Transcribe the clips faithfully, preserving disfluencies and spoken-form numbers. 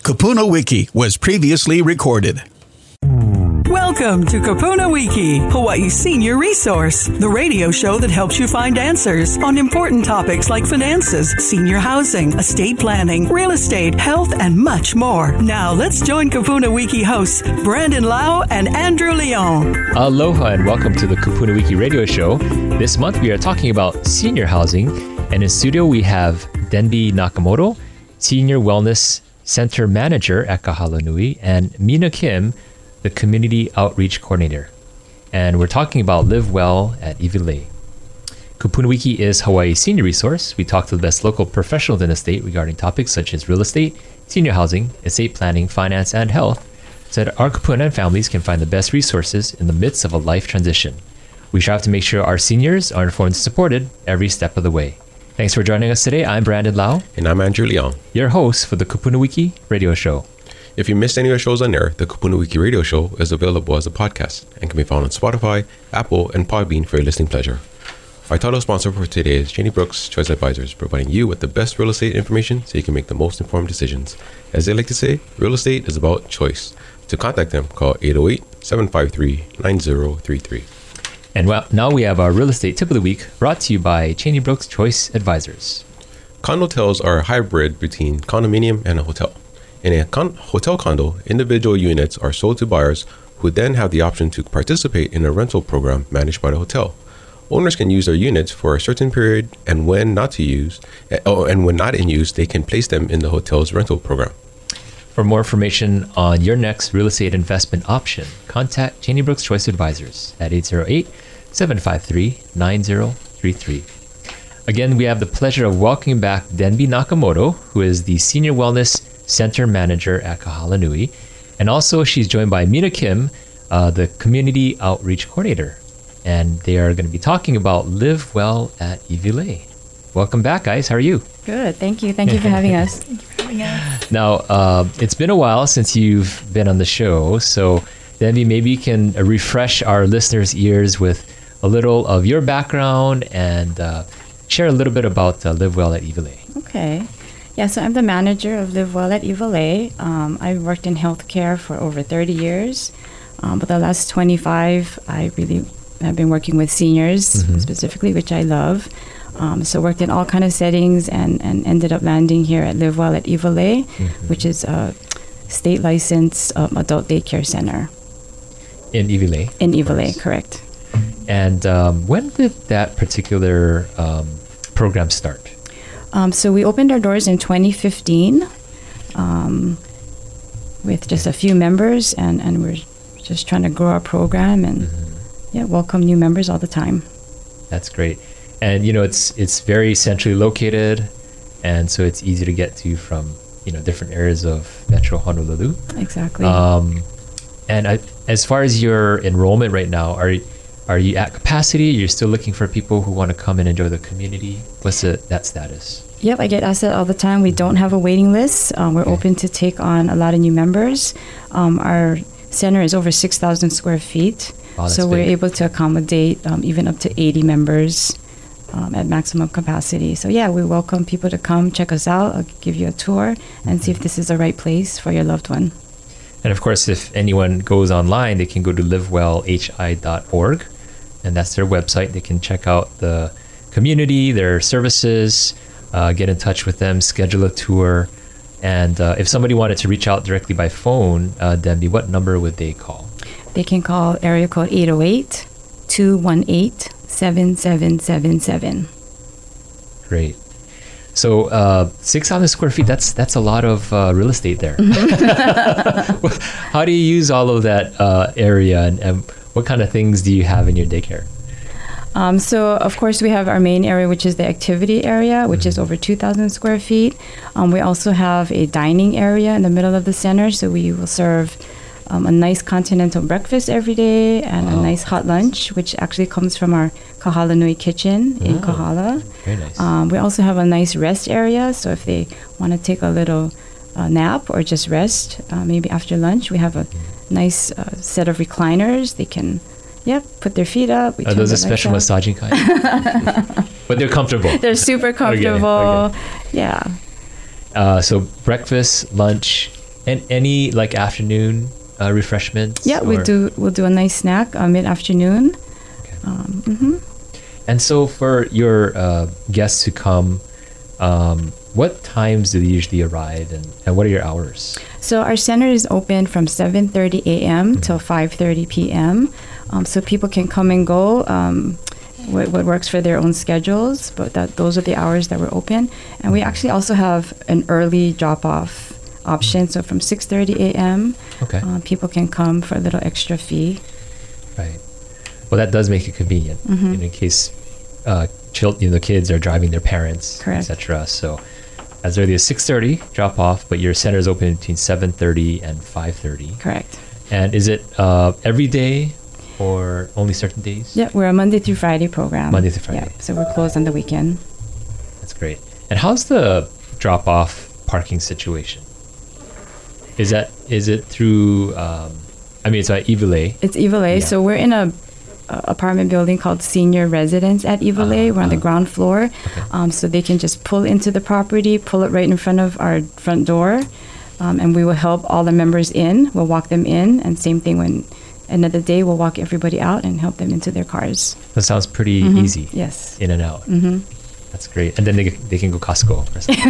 Kupuna Wiki was previously recorded. Welcome to Kupuna Wiki, Hawaii's senior resource, the radio show that helps you find answers on important topics like finances, senior housing, estate planning, real estate, health, and much more. Now, let's join Kupuna Wiki hosts Brandon Lau and Andrew Leon. Aloha and welcome to the Kupuna Wiki radio show. This month we are talking about senior housing, and in studio we have Denby Nakamoto, Senior Wellness Center Manager at Kahala Nui, and Mina Kim, the Community Outreach Coordinator. And we're talking about Live Well at Iwilei. Kupuna Wiki is Hawaii's senior resource. We talk to the best local professionals in the state regarding topics such as real estate, senior housing, estate planning, finance, and health, so that our Kupuna families can find the best resources in the midst of a life transition. We strive to make sure our seniors are informed and supported every step of the way. Thanks for joining us today. I'm Brandon Lau. And I'm Andrew Leon, your host for the Kupuna Wiki radio show. If you missed any of the shows on air, the Kupuna Wiki radio show is available as a podcast and can be found on Spotify, Apple, and Podbean for your listening pleasure. Our title sponsor for today is Janie Brooks Choice Advisors, providing you with the best real estate information so you can make the most informed decisions. As they like to say, real estate is about choice. To contact them, call eight oh eight, seven five three, nine oh three three. And well, now we have our real estate tip of the week, brought to you by Cheney Brooks Choice Advisors. Condotels are a hybrid between condominium and a hotel. In a con- hotel condo, individual units are sold to buyers who then have the option to participate in a rental program managed by the hotel. Owners can use their units for a certain period, and when not to use, oh, and when not in use, they can place them in the hotel's rental program. For more information on your next real estate investment option, contact Cheney Brooks Choice Advisors at eight oh eight, seven five three, nine oh three three. Again, we have the pleasure of welcoming back Denby Nakamoto, who is the Senior Wellness Center Manager at Kahala Nui. And also she's joined by Mina Kim, uh, the Community Outreach Coordinator. And they are going to be talking about Live Well at Iwilei. Welcome back, guys. How are you? Good. Thank you. Thank you for having us. Thank you for having us. Now, uh, it's been a while since you've been on the show. So, Denby, maybe you can refresh our listeners' ears with a little of your background and uh, share a little bit about uh, Live Well at Iwilei. Okay. Yeah, so I'm the manager of Live Well at Iwilei. Um, I've worked in healthcare for over thirty years. Um, but the last twenty-five, I really have been working with seniors mm-hmm. specifically, which I love. Um, so worked in all kind of settings and, and ended up landing here at Live Well at Iwilei, mm-hmm. which is a state licensed um, adult daycare center. In Iwilei? In Iwilei, correct. And um, when did that particular um, program start? Um, so we opened our doors in twenty fifteen um, with just a few members, and, and we're just trying to grow our program and mm-hmm. yeah, welcome new members all the time. That's great. And, you know, it's it's very centrally located, and so it's easy to get to from, you know, different areas of Metro Honolulu. Exactly. Um, and I, as far as your enrollment right now, are are you at capacity? You're still looking for people who want to come and enjoy the community? What's the, that status? Yep, I get asked that all the time. We don't have a waiting list. Um, we're okay. open to take on a lot of new members. Um, our center is over six thousand square feet, wow, so we're able to accommodate um, even up to eighty members. Um, at maximum capacity. So yeah, we welcome people to come check us out. I'll give you a tour and mm-hmm. see if this is the right place for your loved one. And of course, if anyone goes online, they can go to live well h i dot org, and that's their website. They can check out the community, their services, uh, get in touch with them, schedule a tour. And uh, if somebody wanted to reach out directly by phone, uh, Denby, what number would they call? They can call area code eight oh eight, two one eight, seven seven seven seven. Great. So uh, six thousand square feet, that's that's a lot of uh, real estate there. How do you use all of that uh, area, and, and what kind of things do you have in your daycare? Um, so, of course, we have our main area, which is the activity area, which mm-hmm. is over two thousand square feet. Um, we also have a dining area in the middle of the center, so we will serve Um, a nice continental breakfast every day and wow. a nice hot lunch, which actually comes from our Kahala Nui kitchen in oh, Kahala. Very nice. Um, we also have a nice rest area, so if they want to take a little uh, nap or just rest, uh, maybe after lunch, we have a nice uh, set of recliners. They can, yeah, put their feet up. Are those a special massaging kind? But they're comfortable. They're super comfortable. Okay, okay. Yeah. Uh, so breakfast, lunch, And any like afternoon uh, refreshments? Yeah, we or- do. We'll do a nice snack uh, mid afternoon. Okay. Um, mhm. And so for your uh, guests who come, um, what times do they usually arrive, and, and what are your hours? So our center is open from seven thirty a.m. Mm-hmm. till five thirty p.m. Um, so people can come and go. Um, what, what works for their own schedules, but that those are the hours that we're open. And we actually also have an early drop-off option. So from six thirty a.m. Okay. Uh, people can come for a little extra fee. Right. Well, that does make it convenient Mhm. you know, in case uh, chil- you know, the kids are driving their parents, Correct. et cetera. So as early as six thirty, drop off, but your center is open between seven thirty and five thirty. Correct. And is it uh, every day or only certain days? Yeah, we're a Monday through Friday program. Monday through Friday. Yeah, so we're closed on the weekend. That's great. And how's the drop-off parking situation? Is that is it through? Um, I mean, it's at Ivole. It's Ivole. Yeah. So we're in a, a apartment building called Senior Residence at Ivole. Uh-huh, We're on the uh-huh. ground floor. Okay. Um, so they can just pull into the property, pull it right in front of our front door, um, and we will help all the members in. We'll walk them in, and same thing when another day we'll walk everybody out and help them into their cars. That sounds pretty Mhm. easy. Yes. In and out. hmm That's great. And then they they can go Costco or something.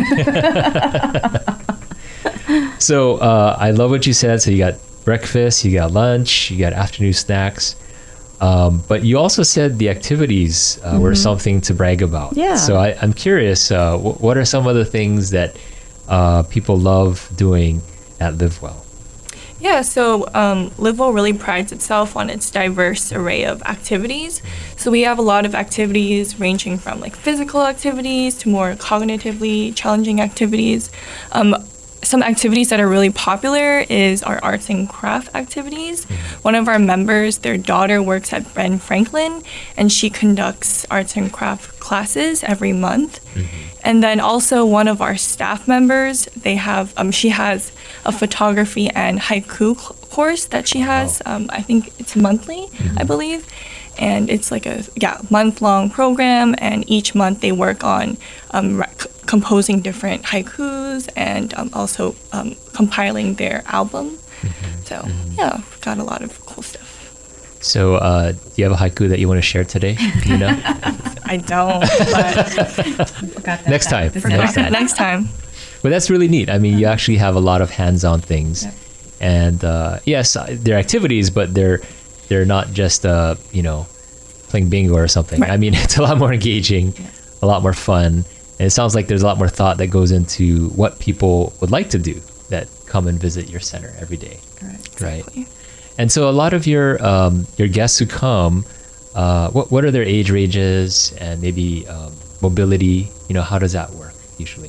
So uh, I love what you said. So you got breakfast, you got lunch, you got afternoon snacks. Um, but you also said the activities uh, were something to brag about. Yeah. So I, I'm curious, uh, wh- what are some of the things that uh, people love doing at Live Well? Yeah, so um, LiveWell really prides itself on its diverse array of activities. So we have a lot of activities ranging from like physical activities to more cognitively challenging activities. Um, some activities that are really popular is our arts and craft activities. One of our members, their daughter works at Ben Franklin, and she conducts arts and craft classes every month. And then also one of our staff members, they have, um, she has a photography and haiku cl- course that she has. Um, I think it's monthly, I believe. And it's like a yeah month-long program, and each month they work on um, re- c- composing different haikus and um, also um, compiling their album. So yeah, we've got a lot of cool stuff. So uh, do you have a haiku that you want to share today? You know? I don't, but Next time. Next time. next time. But that's really neat. I mean, you actually have a lot of hands-on things, Yep. and uh, yes, uh, they're activities, but they're they're not just uh, you know playing bingo or something. Right. I mean, it's a lot more engaging, a lot more fun, and it sounds like there's a lot more thought that goes into what people would like to do that come and visit your center every day, Correct. right? And so, a lot of your um, your guests who come, uh, what what are their age ranges and maybe um, mobility? You know, how does that work usually?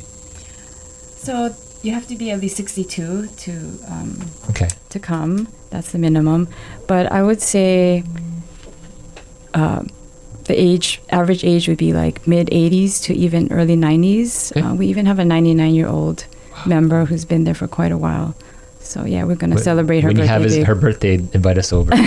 So you have to be at least sixty-two to um, Okay. to come. That's the minimum. But I would say uh, the age, average age would be like mid eighties to even early nineties. Okay. Uh, we even have a ninety-nine-year-old member who's been there for quite a while. So yeah, we're going to Wh- celebrate her when birthday. you have his, big. her birthday, invite us over.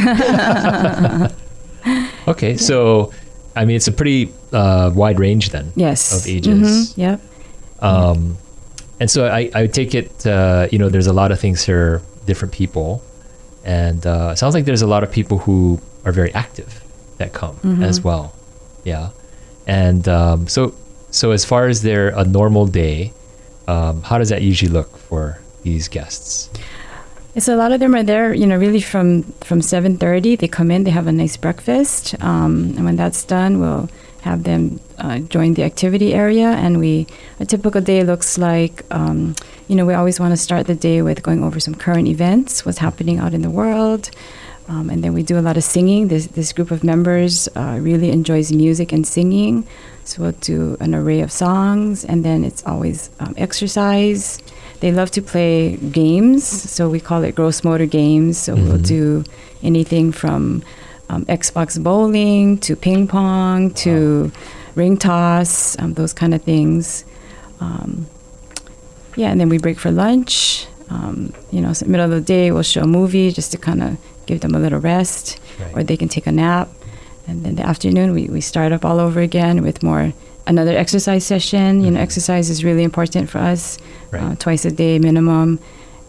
Okay, so I mean, it's a pretty uh, wide range then yes. of ages. Mhm, Yep. Um, and so I, I take it, uh, you know, there's a lot of things for different people, and uh, it sounds like there's a lot of people who are very active that come Mm-hmm. as well. Yeah, and um, so so as far as their a normal day, um, how does that usually look for these guests? So a lot of them are there, you know, really from from seven thirty. They come in, they have a nice breakfast, um, and when that's done, we'll have them uh, join the activity area. And we a typical day looks like, um, you know, we always want to start the day with going over some current events, what's happening out in the world, um, and then we do a lot of singing. This this group of members uh, really enjoys music and singing, so we'll do an array of songs, and then it's always um, exercise. They love to play games, so we call it gross motor games. So we'll do anything from um, Xbox bowling to ping pong to ring toss, um, those kind of things. Um, yeah, and then we break for lunch. Um, you know, so middle of the day, we'll show a movie just to kind of give them a little rest, Right. or they can take a nap. And then the afternoon, we, we start up all over again with more another exercise session. You know, exercise is really important for us, Right. uh, twice a day minimum.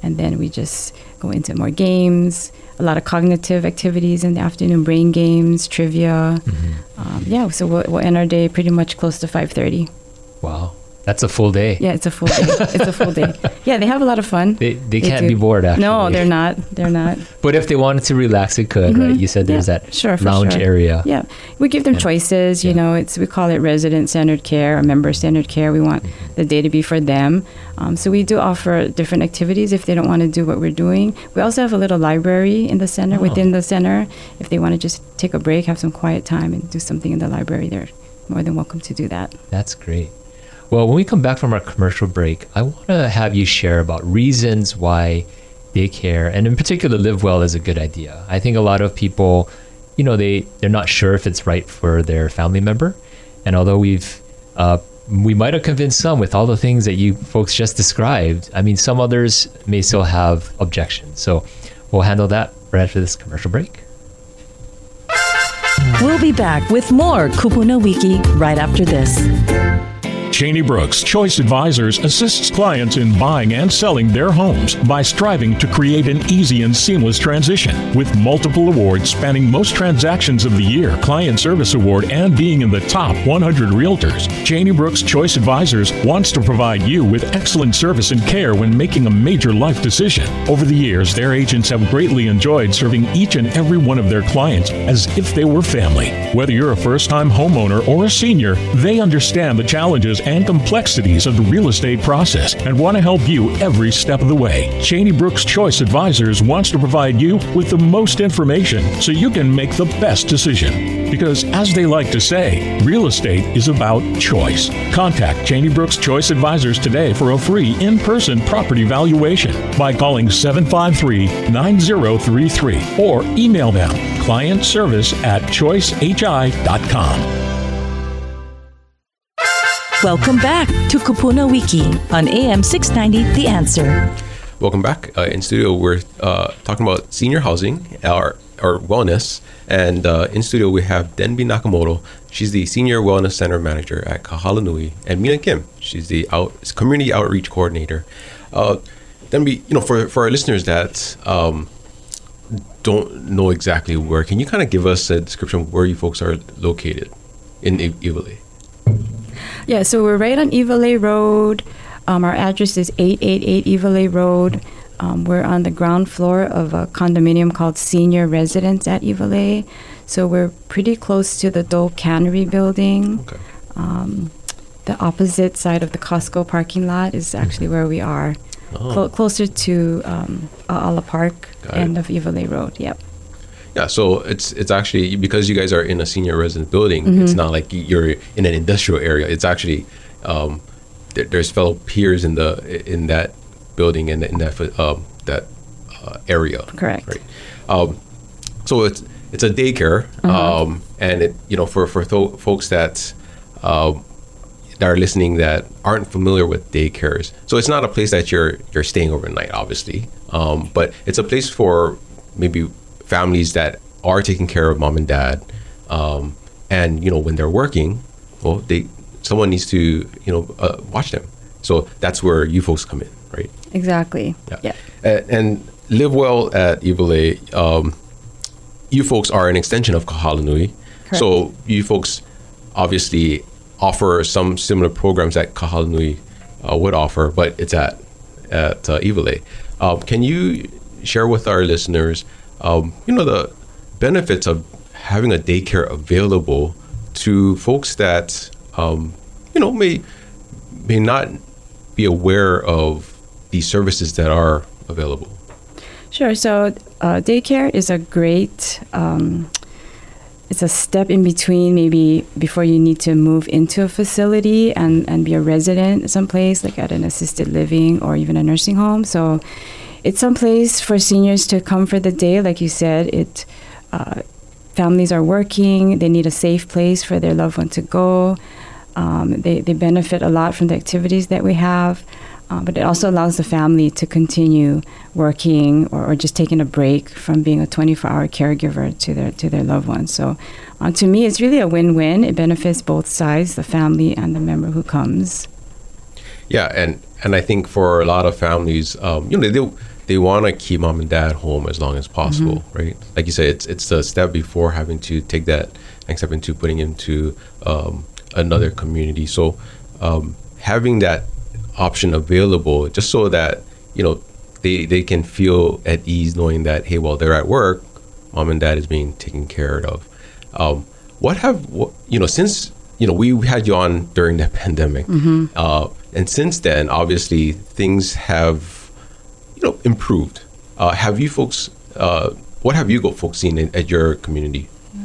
and then we just go into more games, a lot of cognitive activities in the afternoon, brain games, trivia. Mm-hmm. Um, yeah, so we'll, we'll end our day pretty much close to five thirty. Wow. That's a full day. Yeah, it's a full day. It's a full day. Yeah, they have a lot of fun. They they, they can't do. be bored, actually. No, they're not. They're not. But if they wanted to relax, they could, Mm-hmm. right? You said there's yeah, that sure, for lounge sure. area. Yeah, we give them And- choices. You yeah. know, it's we call it resident-centered care or member-centered care. We want Mm-hmm. the day to be for them. Um, so we do offer different activities if they don't want to do what we're doing. We also have a little library in the center, Oh. within the center. If they want to just take a break, have some quiet time, and do something in the library, they're more than welcome to do that. That's great. Well, when we come back from our commercial break, I want to have you share about reasons why daycare, and in particular Live Well, is a good idea. I think a lot of people, you know, they, they're not sure if it's right for their family member. And although we've, uh, we might have convinced some with all the things that you folks just described, I mean, some others may still have objections. So we'll handle that right after this commercial break. We'll be back with more Kupuna Wiki right after this. Cheney Brooks Choice Advisors assists clients in buying and selling their homes by striving to create an easy and seamless transition. With multiple awards spanning most transactions of the year, Client Service Award, and being in the top one hundred realtors, Cheney Brooks Choice Advisors wants to provide you with excellent service and care when making a major life decision. Over the years, their agents have greatly enjoyed serving each and every one of their clients as if they were family. Whether you're a first-time homeowner or a senior, they understand the challenges and complexities of the real estate process and want to help you every step of the way. Cheney Brooks Choice Advisors wants to provide you with the most information so you can make the best decision. Because as they like to say, real estate is about choice. Contact Cheney Brooks Choice Advisors today for a free in-person property valuation by calling seven five three, nine zero three three or email them client service at choice h i dot com. Welcome back to Kupuna Wiki on A M six ninety The Answer. Welcome back. Uh, in studio, we're uh, talking about senior housing or, or wellness. And uh, in studio, we have Denby Nakamoto. She's the Senior Wellness Center Manager at Kahala Nui. And Mina Kim. She's the out, Community Outreach Coordinator. Uh, Denby, you know, for, for our listeners that um, don't know exactly where, can you kind of give us a description of where you folks are located in I- Iwilei? Yeah, so we're right on Iwilei Road. Um, our address is eight eighty-eight Iwilei Road. Um, we're on the ground floor of a condominium called Senior Residence at Iwilei. So we're pretty close to the Dole Cannery building. Okay. Um, the opposite side of the Costco parking lot is actually where we are. Oh. Clo- closer to um, Ala Park, Got end it. of Iwilei Road. Yep. Yeah, so it's it's actually, because you guys are in a senior resident building, it's not like you're in an industrial area. It's actually um, there, there's fellow peers in the in that building and in, in that um, that uh, area. Correct. Right. Um, so it's it's a daycare, um, and it you know for for th- folks that um, that are listening that aren't familiar with daycares. So it's not a place that you're you're staying overnight, obviously, um, but it's a place for maybe families that are taking care of mom and dad, um, and you know when they're working, well, they someone needs to you know uh, watch them. So that's where you folks come in, right? Exactly. Yeah. Yeah. And, and Live Well at Iwilei, um, you folks are an extension of Kahala Nui. Correct. So you folks obviously offer some similar programs that Kahala Nui uh, would offer, but it's at at uh, Iwilei. Um, can you share with our listeners, um, you know, the benefits of having a daycare available to folks that, um, you know, may may not be aware of the services that are available? Sure. So uh, daycare is a great, um, it's a step in between maybe before you need to move into a facility and, and be a resident someplace like at an assisted living or even a nursing home. So it's some place for seniors to come for the day. Like you said, it uh, families are working. They need a safe place for their loved one to go. Um, they, they benefit a lot from the activities that we have. Uh, but it also allows the family to continue working or, or just taking a break from being a twenty-four hour caregiver to their to their loved ones. So uh, to me, it's really a win-win. It benefits both sides, the family and the member who comes. Yeah, and, and I think for a lot of families, um, you know, they they want to keep mom and dad home as long as possible, mm-hmm. right? Like you said, it's it's the step before having to take that next step into putting into um, another community. So um, having that option available, just so that, you know, they they can feel at ease knowing that, hey, while they're at work, mom and dad is being taken care of. Um, what have what, you know since you know we had you on during the pandemic, mm-hmm. uh, and since then, obviously things have you know improved. Uh, have you folks? Uh, what have you got folks seen in, at your community?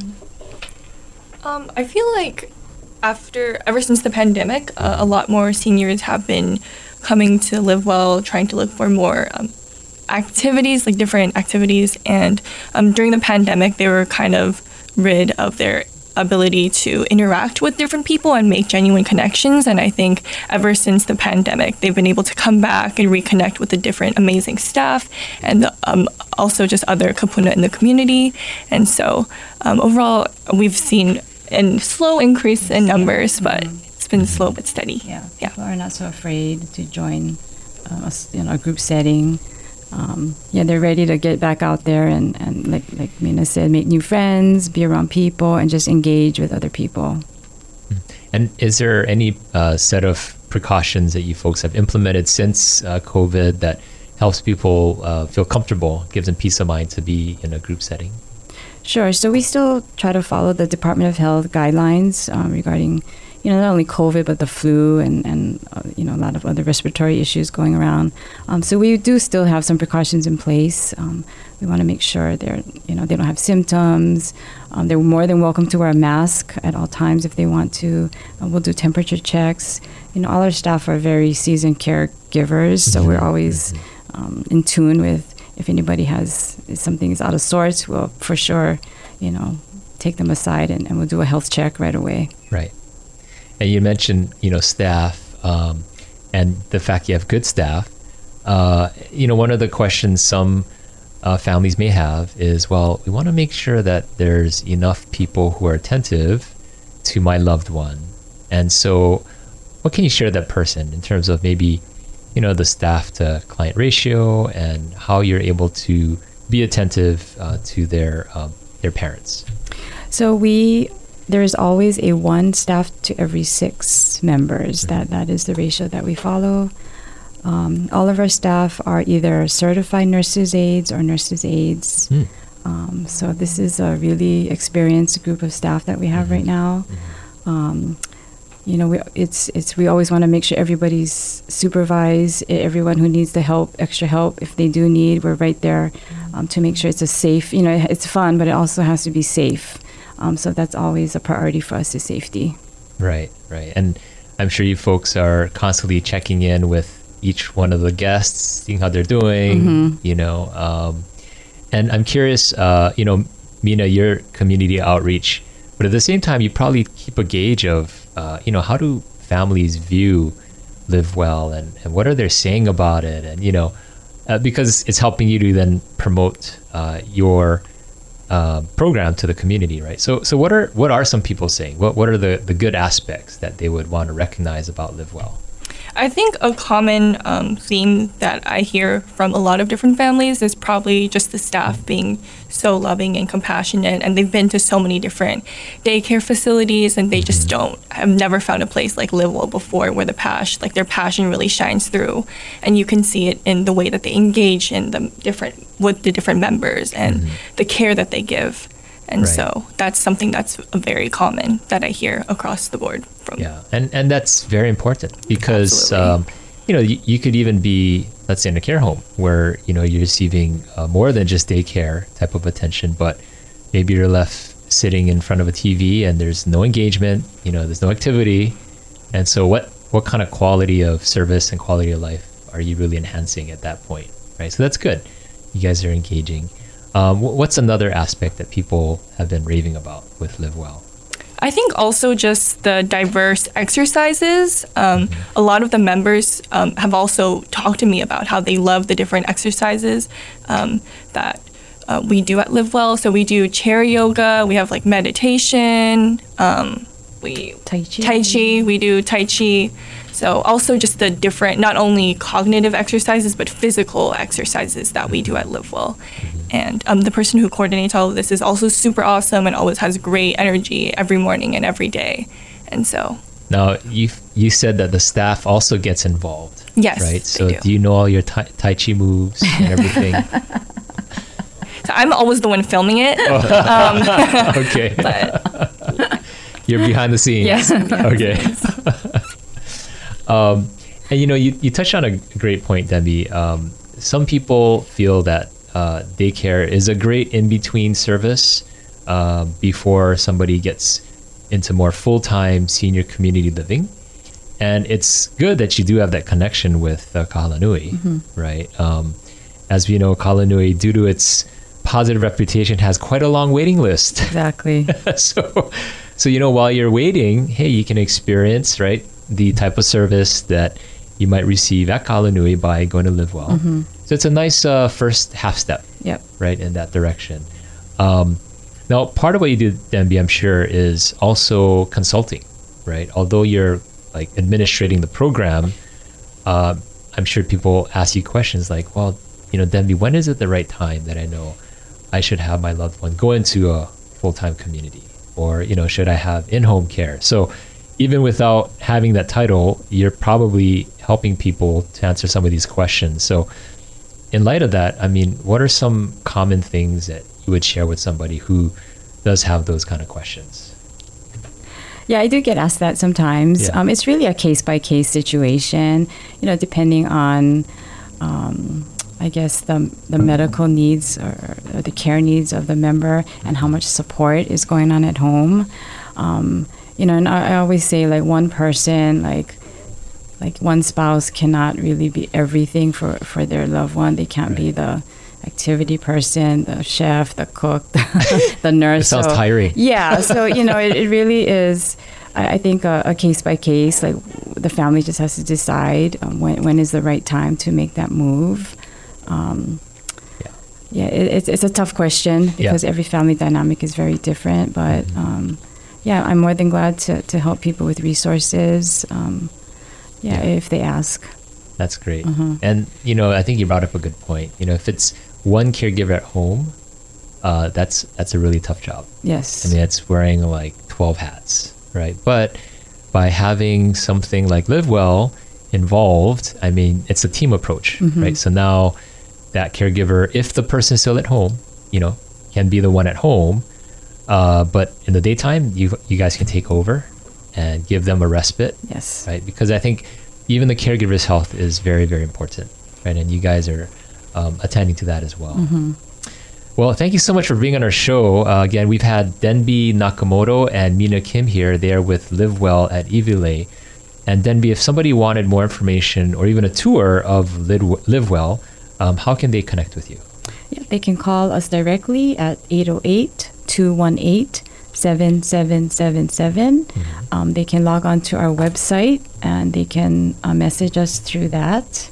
Um, I feel like after ever since the pandemic, uh, a lot more seniors have been coming to Live Well, trying to look for more um, activities, like different activities. And um, during the pandemic, they were kind of rid of their ability to interact with different people and make genuine connections. And I think ever since the pandemic, they've been able to come back and reconnect with the different amazing staff and um, also just other kapuna in the community. And so um, overall, we've seen a slow increase in numbers, but it's been slow but steady. Yeah, yeah. People are not so afraid to join uh, a, you know, a group setting. Um, yeah, they're ready to get back out there and, and like like Mina said, make new friends, be around people, and just engage with other people. And is there any uh, set of precautions that you folks have implemented since uh, COVID that helps people uh, feel comfortable, gives them peace of mind to be in a group setting? Sure. So we still try to follow the Department of Health guidelines um, regarding, you know, not only COVID, but the flu and, and uh, you know, a lot of other respiratory issues going around. Um, so we do still have some precautions in place. Um, we want to make sure they're, you know, they don't have symptoms. Um, they're more than welcome to wear a mask at all times if they want to. Uh, we'll do temperature checks. You know, all our staff are very seasoned caregivers, so we're always um, in tune with if anybody has, if something is out of sorts, we'll for sure, you know, take them aside and, and we'll do a health check right away. Right. And you mentioned, you know, staff um, and the fact you have good staff. Uh, you know, one of the questions some uh, families may have is, well, we want to make sure that there's enough people who are attentive to my loved one. And so what can you share that person in terms of maybe, you know, the staff to client ratio and how you're able to be attentive uh, to their um, their parents? So we... There is always a one staff to every six members. Mm-hmm. That that is the ratio that we follow. Um, all of our staff are either certified nurses aides or nurses aides. Mm. Um, so this is a really experienced group of staff that we have mm-hmm. right now. Mm-hmm. Um, you know, we, it's it's we always want to make sure everybody's supervised. Everyone who needs the help, extra help, if they do need, we're right there um, to make sure it's a safe. You know, it's fun, but it also has to be safe. Um, so that's always a priority for us is safety. Right, right. And I'm sure you folks are constantly checking in with each one of the guests, seeing how they're doing, mm-hmm. you know. Um, and I'm curious, uh, you know, Mina, your community outreach, but at the same time, you probably keep a gauge of, uh, you know, how do families view Live Well and, and what are they saying about it? And, you know, uh, because it's helping you to then promote uh, your Uh, program to the community, right? So, so what are what are some people saying? What what are the, the good aspects that they would want to recognize about Live Well? I think a common um, theme that I hear from a lot of different families is probably just the staff being so loving and compassionate, and they've been to so many different daycare facilities, and they just don't have never found a place like Live Well before, where the passion, like their passion, really shines through, and you can see it in the way that they engage in the different with the different members and mm-hmm. the care that they give. And right. so that's something that's very common that I hear across the board. From yeah, and and that's very important because um, you know you, you could even be, let's say, in a care home where you know you're receiving uh, more than just daycare type of attention, but maybe you're left sitting in front of a T V and there's no engagement, you know, there's no activity, and so what what kind of quality of service and quality of life are you really enhancing at that point, right? So that's good. You guys are engaging. Um, what's another aspect that people have been raving about with Live Well? I think also just the diverse exercises. Um, mm-hmm. A lot of the members um, have also talked to me about how they love the different exercises um, that uh, we do at Live Well. So we do chair yoga, we have like meditation, um, we Tai Chi. Tai Chi. We do Tai Chi. So also just the different, not only cognitive exercises, but physical exercises that we do at LiveWell. And um, the person who coordinates all of this is also super awesome and always has great energy every morning and every day. And so. Now, you you said that the staff also gets involved. Yes, right? So they do. do you know all your tai, tai Chi moves and everything? So I'm always the one filming it. um, okay. But you're behind the scenes. Yes. Okay. um, and you know, you, you touched on a great point, Debbie. Um, some people feel that uh, daycare is a great in-between service uh, before somebody gets into more full-time senior community living. And it's good that you do have that connection with uh, Kahalanui, mm-hmm. right? Um, as we know, Kahalanui, due to its positive reputation, has quite a long waiting list. Exactly. so, so you know, while you're waiting, hey, you can experience, right, the type of service that you might receive at Kahalanui by going to LiveWell. Mm-hmm. So it's a nice uh, first half step, yep. right, in that direction. Um, now, part of what you do, Denby, I'm sure, is also consulting, right? Although you're like administrating the program, uh, I'm sure people ask you questions like, well, you know, Denby, when is it the right time that I know I should have my loved one go into a full-time community? Or, you know, should I have in-home care? So even without having that title, you're probably helping people to answer some of these questions. So in light of that, I mean, what are some common things that you would share with somebody who does have those kind of questions? Yeah, I do get asked that sometimes. Yeah. Um, it's really a case-by-case situation, you know, depending on, um, I guess, the the medical needs or, or the care needs of the member and how much support is going on at home. Um, you know, and I, I always say, like, one person, like, like one spouse cannot really be everything for, for their loved one. They can't right. be the activity person, the chef, the cook, the, the nurse. It sounds so, tiring. Yeah, so, you know, it, it really is, I, I think, a, a case by case. Like, the family just has to decide um, when when is the right time to make that move. Um, yeah, yeah it, it's, it's a tough question because yeah. every family dynamic is very different. But, mm-hmm. um, yeah, I'm more than glad to, to help people with resources, um, yeah, yeah, if they ask. That's great. Mm-hmm. And, you know, I think you brought up a good point. You know, if it's one caregiver at home, uh, that's that's a really tough job. Yes. I mean, it's wearing like twelve hats, right? But by having something like LiveWell involved, I mean, it's a team approach, mm-hmm. right? So now that caregiver, if the person's still at home, you know, can be the one at home, uh, but in the daytime, you you guys can take over and give them a respite. Yes. Right? Because I think even the caregiver's health is very, very important, right? And you guys are um, attending to that as well. Mm-hmm. Well, thank you so much for being on our show. Uh, again, we've had Denby Nakamoto and Mina Kim here. They are with LiveWell at Iwilei. And Denby, if somebody wanted more information or even a tour of LiveWell, um, how can they connect with you? Yeah, they can call us directly at eight oh eight, two one eight, seven seven seven seven. Mm-hmm. Um, they can log on to our website and they can uh, message us through that.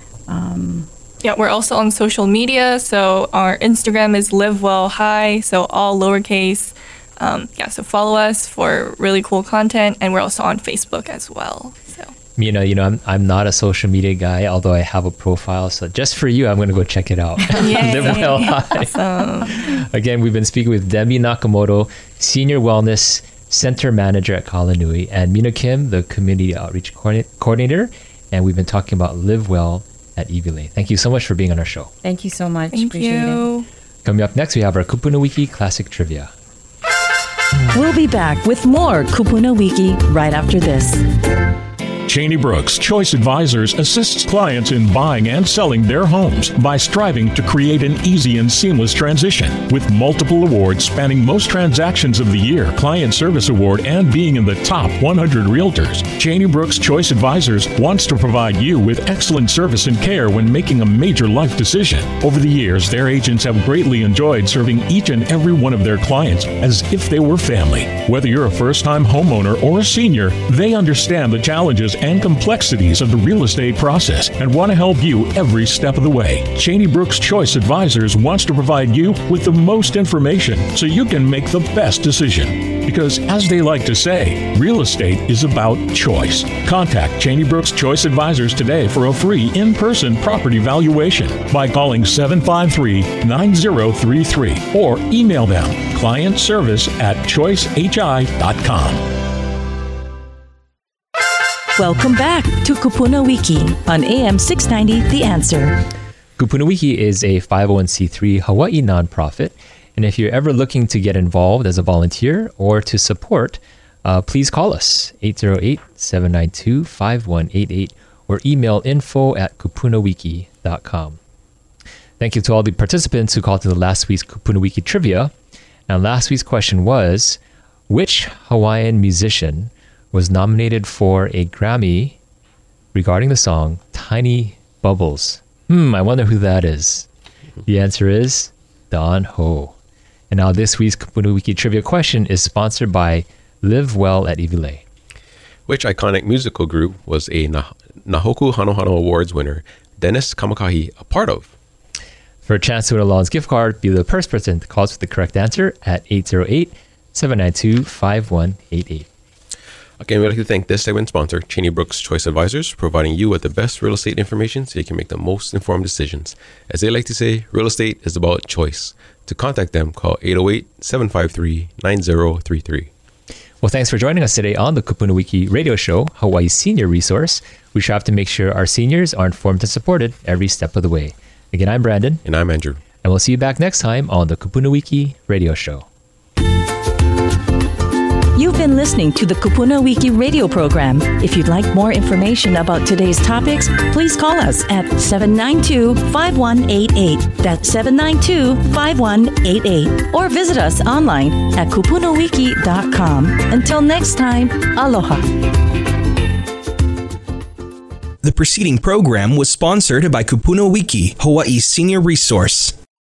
Um, yeah, we're also on social media. So our Instagram is LiveWell High, so all lowercase. Um, yeah, so follow us for really cool content, and we're also on Facebook as well. So. Mina, you know, I'm I'm not a social media guy, although I have a profile. So just for you, I'm going to go check it out. LiveWell High. Awesome. Again, we've been speaking with Denby Nakamoto, Senior Wellness Center Manager at Kahalanui, and Mina Kim, the Community Outreach Coordinator. And we've been talking about LiveWell at Iwilei. Thank you so much for being on our show. Thank you so much. Thank Appreciate you. it. Coming up next, we have our Kupuna Wiki Classic Trivia. We'll be back with more Kupuna Wiki right after this. Cheney Brooks Choice Advisors assists clients in buying and selling their homes by striving to create an easy and seamless transition. With multiple awards spanning most transactions of the year, Client Service Award, and being in the top one hundred realtors, Cheney Brooks Choice Advisors wants to provide you with excellent service and care when making a major life decision. Over the years, their agents have greatly enjoyed serving each and every one of their clients as if they were family. Whether you're a first-time homeowner or a senior, they understand the challenges and complexities of the real estate process and want to help you every step of the way. Cheney Brooks Choice Advisors wants to provide you with the most information so you can make the best decision. Because as they like to say, real estate is about choice. Contact Cheney Brooks Choice Advisors today for a free in-person property valuation by calling seven five three, nine zero three three or email them client service at choice h i dot com. Welcome back to Kupuna Wiki on A M six ninety The Answer. Kupuna Wiki is a five oh one c three Hawaii nonprofit. And if you're ever looking to get involved as a volunteer or to support, uh, please call us, eight zero eight, seven nine two, five one eight eight, or email info at kupuna wiki dot com. Thank you to all the participants who called to the last week's Kupuna Wiki trivia. Now, last week's question was, which Hawaiian musician was nominated for a Grammy regarding the song Tiny Bubbles? Hmm, I wonder who that is. The answer is Don Ho. And now this week's Kupuna Wiki trivia question is sponsored by Live Well at Iwilei. Which iconic musical group was a Nah- Nahoku Hanohano Awards winner Dennis Kamakahi a part of? For a chance to win a Lawns gift card, be the first person to call us with the correct answer at eight zero eight, seven nine two, five one eight eight. Again, we'd like to thank this segment sponsor, Cheney Brooks Choice Advisors, providing you with the best real estate information so you can make the most informed decisions. As they like to say, real estate is about choice. To contact them, call eight zero eight, seven five three, nine zero three three. Well, thanks for joining us today on the Kupuna Wiki radio show, Hawaii's senior resource. We strive to make sure our seniors are informed and supported every step of the way. Again, I'm Brandon. And I'm Andrew. And we'll see you back next time on the Kupuna Wiki radio show. You've been listening to the Kupuna Wiki radio program. If you'd like more information about today's topics, please call us at seven nine two, five one eight eight. That's seven nine two, five one eight eight. Or visit us online at kupuna wiki dot com. Until next time, aloha. The preceding program was sponsored by Kupuna Wiki, Hawaii's senior resource.